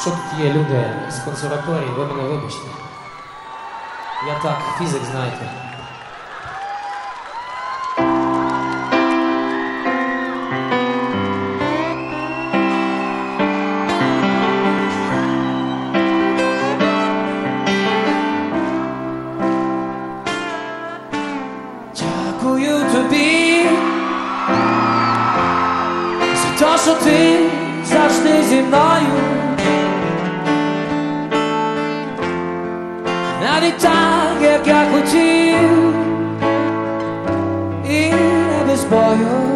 Якщо тут є люди з консерваторії, ви мене вибачте. Я так, фізик, знаєте. Дякую тобі за те, що ти завжди зі мною. Навіть так, як я хотів, і не без бою,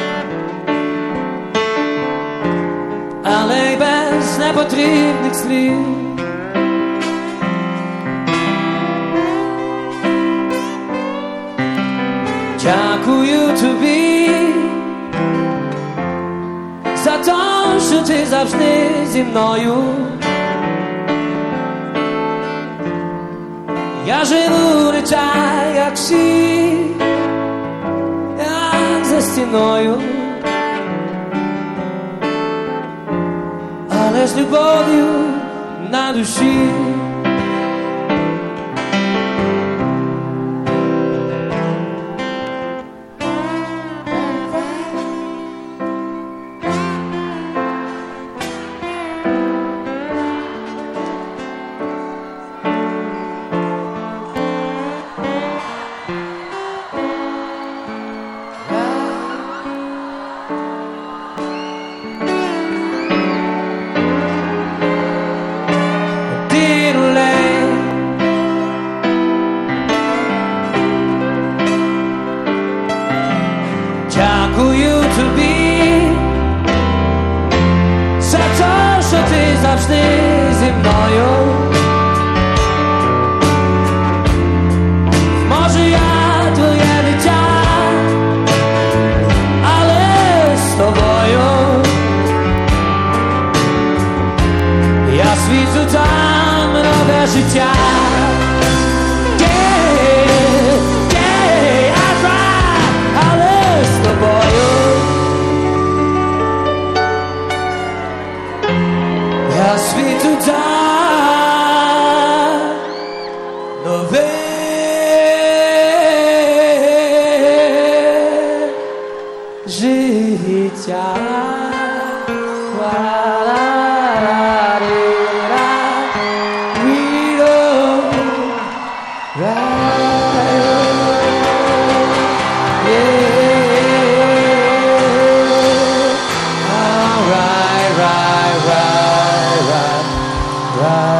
але й без непотрібних слів. Дякую тобі за те, що ти завжди зі мною. Я живу не так, як всі, як за стіною, але з любов'ю на душі. Дякую тобі за те, що ти завжди зі мною. Може, я твоє дитя, але з тобою я світлю там нове життя. Я світу дам нове життя. Right.